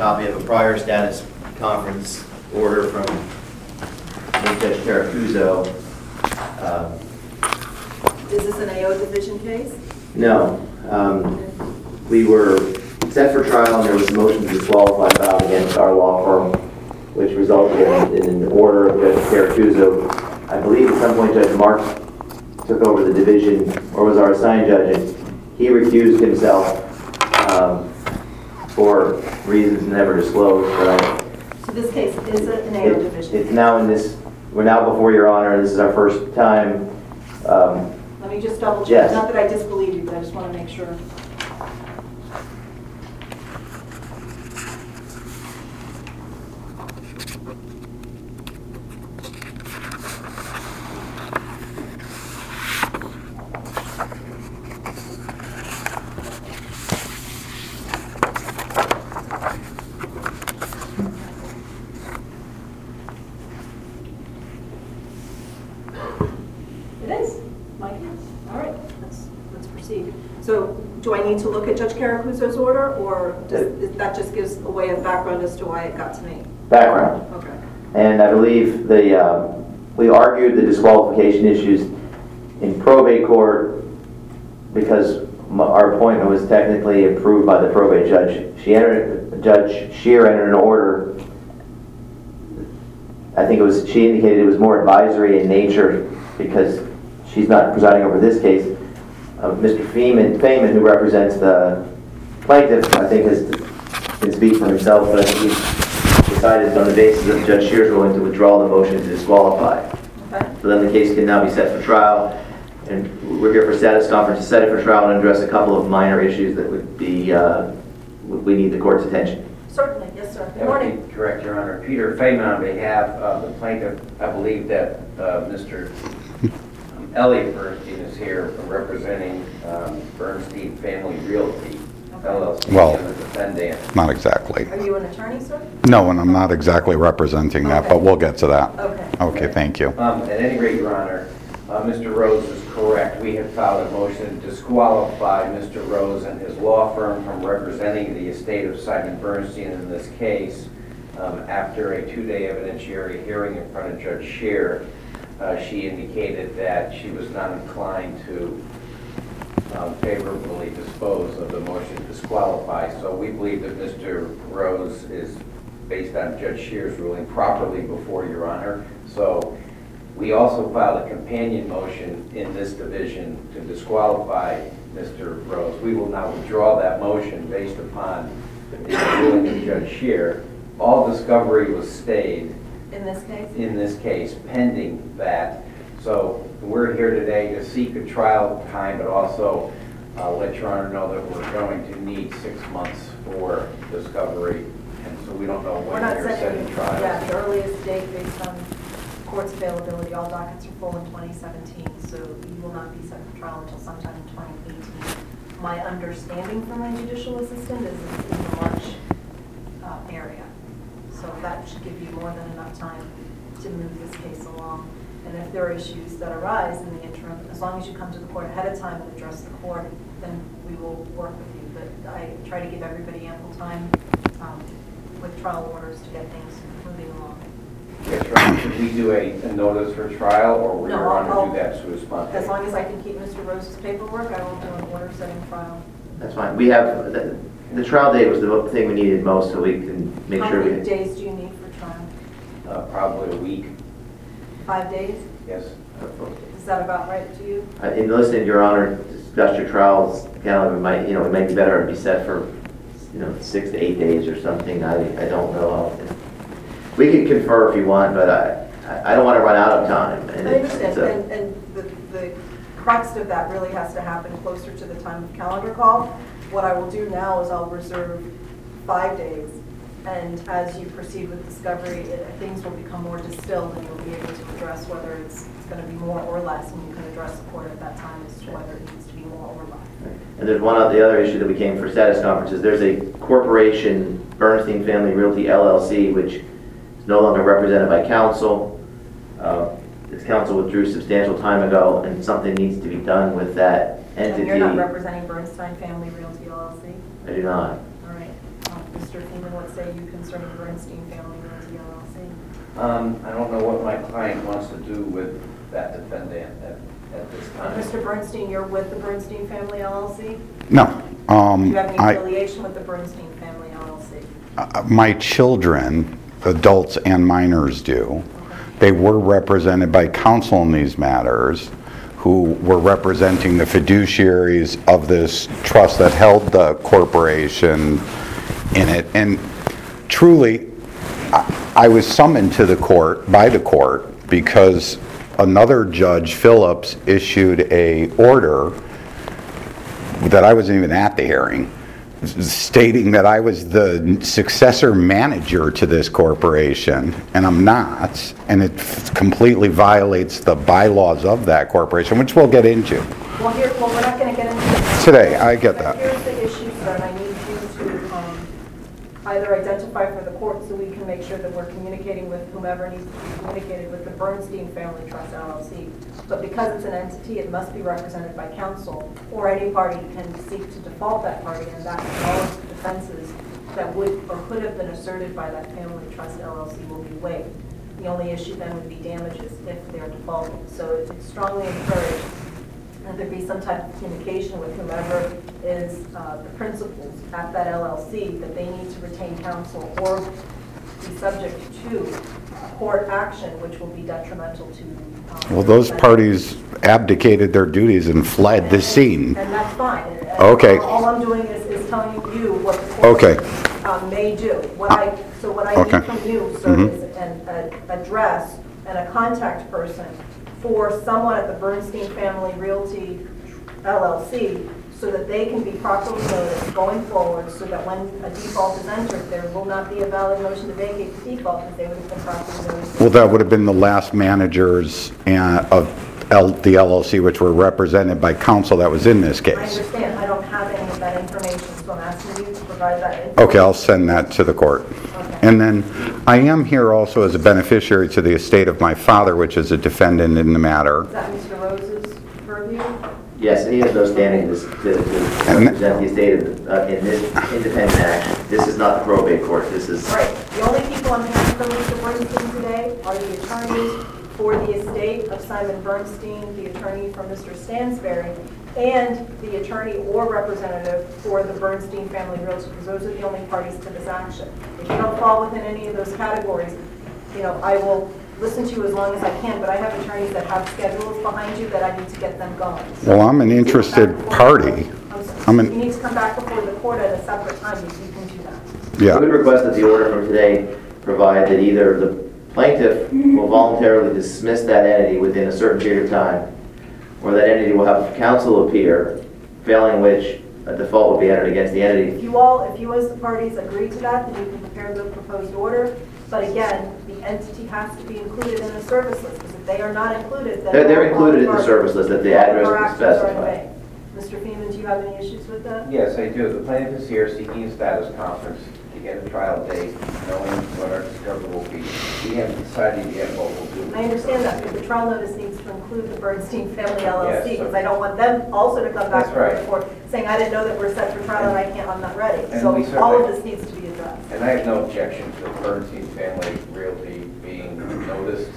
copy of a prior status conference order from Judge Caracuzzo. Is this an AO division case? No. We were set for trial and there was a motion to disqualify filed against our law firm, which resulted in an order of Judge Caracuzzo. I believe at some point Judge Marks took over the division, or was our assigned judge, and he recused himself for reasons never disclosed. So this case is an AO division. It's now in this, we're now before Your Honor, this is our first time. Let me just double check. Yes. Not that I disbelieve you, but I just want to make sure. It is, Mike. All right, let's proceed. So, do I need to look at Judge Caracuzzo's order, or that just gives a way of background as to why it got to me? Background. Okay. And I believe we argued the disqualification issues in probate court because our appointment was technically approved by the probate judge. Judge Scheer entered an order. I think she indicated it was more advisory in nature because she's not presiding over this case. Mr. Feynman, who represents the plaintiff, I think can speak for himself, but I think he decided on the basis of Judge Scheer's ruling to withdraw the motion to disqualify. Okay. So then the case can now be set for trial, and we're here for status conference to set it for trial and address a couple of minor issues that would be, we need the court's attention. Certainly, yes, sir. Good That morning. would be correct, Your Honor. Peter Feynman on behalf of the plaintiff. I believe that Mr. Elliot Bernstein is here representing Bernstein Family Realty, LLC, Well, and the defendant. Not exactly. Are you an attorney, sir? No, and I'm not exactly representing that, Okay. but we'll get to that. Okay. Okay, thank you. At any rate, Your Honor, Mr. Rose is correct. We have filed a motion to disqualify Mr. Rose and his law firm from representing the estate of Simon Bernstein in this case after a two-day evidentiary hearing in front of Judge Scheer. She indicated that she was not inclined to favorably dispose of the motion to disqualify. So we believe that Mr. Rose is, based on Judge Scheer's ruling, properly before Your Honor. So we also filed a companion motion in this division to disqualify Mr. Rose. We will now withdraw that motion based upon the ruling of Judge Scheer. All discovery was stayed In this case? in this case pending that. So we're here today to seek a trial time, but also let Your Honor know that we're going to need 6 months for discovery, and so we don't know We're when not you're setting trial. Yeah, the earliest date based on court's availability. All dockets are full in 2017, so you will not be set for trial until sometime in 2018. My understanding from my judicial assistant is it's in the March area. So that should give you more than enough time to move this case along. And if there are issues that arise in the interim, as long as you come to the court ahead of time and address the court, then we will work with you. But I try to give everybody ample time with trial orders to get things moving along. Yes, Your Honor. Should we do a notice for trial, or will No, Your Honor I'll- do that to respond? As long as I can keep Mr. Rose's paperwork, I will do an order setting trial. That's fine. We have, the trial date was the thing we needed most, so we can make How sure many we... days do you need for trial? Probably a week, 5 days? yes. Is that about right to you? In listening to Your Honor discuss your trials calendar, it might be better to be set for 6 to 8 days or something. I don't know. We can confer if you want, but I don't want to run out of time. I understand, and the crux of that really has to happen closer to the time of calendar call. What I will do now is I'll reserve 5 days, and as you proceed with discovery, things will become more distilled, and you'll be able to address whether it's going to be more or less, and you can address the court at that time as to whether it needs to be more or less. And there's the other issue that we came for status conferences. There's a corporation, Bernstein Family Realty LLC, which is no longer represented by counsel. Its counsel withdrew substantial time ago, and something needs to be done with that entity. And you're not representing Bernstein Family Realty LLC? I do not. All right. Mr. Feeman, what say you concerning Bernstein Family Realty LLC? I don't know what my client wants to do with that defendant at this time. Mr. Bernstein, you're with the Bernstein Family LLC? No. Do you have any affiliation with the Bernstein Family LLC? My children, adults and minors do. They were represented by counsel in these matters, who were representing the fiduciaries of this trust that held the corporation in it. And truly, I was summoned to the court, by the court, because another judge, Phillips, issued a order that I wasn't even at the hearing, stating that I was the successor manager to this corporation, and I'm not, and it completely violates the bylaws of that corporation, which we'll get into. Well, we're not going to get into this Today, I get But that. here's the issue, sir, and I need you to either identify for the court so we can make sure that we're communicating with whomever needs to be communicated with the Bernstein Family Trust LLC. But because it's an entity, it must be represented by counsel, or any party can seek to default that party, and that all of the defenses that would or could have been asserted by that Family Trust LLC will be waived. The only issue then would be damages if they're defaulted. So it's strongly encouraged that there be some type of communication with whomever is the principals at that LLC, that they need to retain counsel or be subject to court action, which will be detrimental to. Well, those parties abdicated their duties and fled the scene. And that's fine. And Okay. All I'm doing is telling you what the court Okay. may do. What I Okay. need from you, sir, is an address and a contact person for someone at the Bernstein Family Realty LLC, so that they can be properly noticed going forward, so that when a default is entered, there will not be a valid motion to vacate the default, because they would have been properly noticed. Well, that would have been the last managers of the LLC, which were represented by counsel that was in this I case. understand, I don't have any of that information, so I'm asking you to provide that information. Okay, I'll send that to the court. Okay. And then I am here also as a beneficiary to the estate of my father, which is a defendant in the matter. Is that Mr. Rose's purview? Yes, and he has no standing to represent the estate in this independent action. This is not the probate court, this is... Right. The only people I'm hearing from Mr. Bernstein today are the attorneys for the estate of Simon Bernstein, the attorney for Mr. Stansberry, and the attorney or representative for the Bernstein Family Realty, because those are the only parties to this action. If you don't fall within any of those categories, I will listen to you as long as I can, but I have attorneys that have schedules behind you that I need to get them going. Well, I'm an interested party. You need to come back before the court at a separate time, if you can do that. Yeah. I would request that the order from today provide that either the plaintiff will voluntarily dismiss that entity within a certain period of time, or that entity will have counsel appear, failing which a default will be entered against the entity. If you as the parties agree to that, then you can prepare the proposed order. But again, the entity has to be included in the service list, because if they are not included, then... They're included in the service list, that the address Our is actions are in specified. vain. Mr. Feeman, do you have any issues with that? Yes, I do. The plaintiff is here seeking a status conference to get a trial date, knowing what our discovery will be. We haven't decided yet what we'll do. I understand that, but the trial notice needs to include the Bernstein Family LLC, Yes. because I don't want them also to come back That's right. to the court saying, I didn't know that we're set for trial and I'm not ready. And So we all of certainly- this needs to be addressed. And I have no objection to the Bernstein Family Realty being noticed.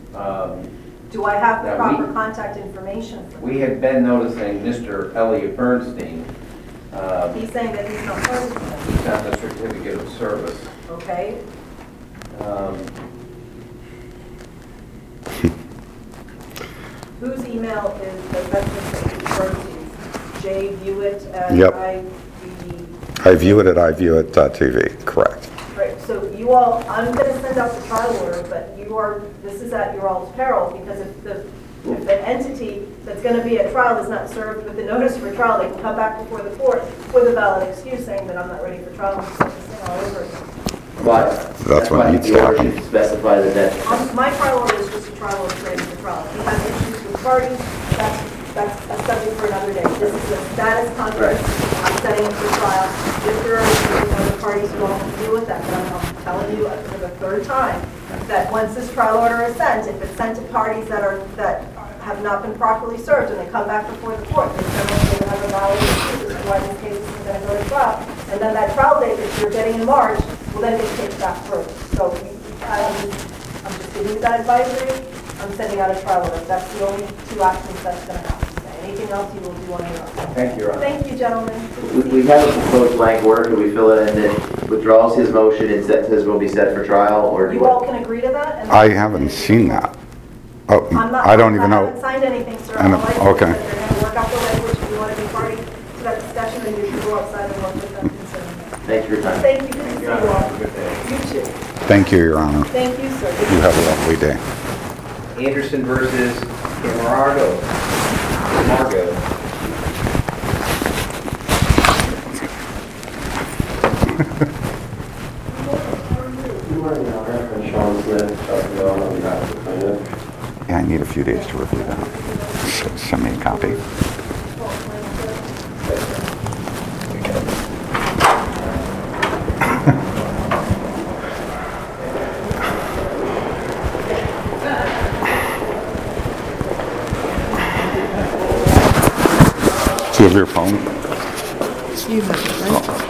Do I have the Now, proper we- contact information for them? We had been noticing Mr. Elliot Bernstein. He's saying that he's not part of this, He's on the certificate of service. okay? Whose email is the Mr. Bernstein's? Jay Hewitt at Yep. IVE. I view it at iView.tv, correct. Right, so you all, I'm going to send out the trial order, but this is at your all's peril, because if the entity that's going to be at trial is not served with the notice for trial, they can come back before the court with a valid excuse saying that I'm not ready for trial, and start this thing all over again. But That's what why needs the to order happen. should specify that My trial order is just a trial order ready for trial. If you have issues with parties, that's a subject for another day. This is a status conference, I'm setting it for trial. If there are issues with other parties, you all can deal with that, but I'm telling you for the third time, that once this trial order is sent, if it's sent to parties that have not been properly served, and they come back before the court, they certainly have a valid excuse as to why this case isn't going to go to trial, And then that trial date that you're getting in March will then get kicked back through. So I'm just giving you that advisory. I'm sending out a trial order. That's the only two actions that's going to happen today. Anything else you will do on your own. Thank you, Your Honor. Thank you, gentlemen. We have a proposed blank order, can we fill it in that withdraws his motion and says will be set for trial, or do you You all want? can agree to that? and- I haven't seen that. Oh, I'm not, I don't even I haven't know. signed anything, sir. I know, All I said is okay. that they're going to work out the language. If you want to be party to that discussion, then you should go outside and work with them concerning it. Thank you for your time. Thank you. Good to see you Your Honor, all. have a good day. You too. Thank you, Your Honor. Thank you, sir. You have a lovely day. Anderson versus Camargo. Camargo. Yeah, I need a few days to review that. Send me a copy. Do you have your phone? You have it, right?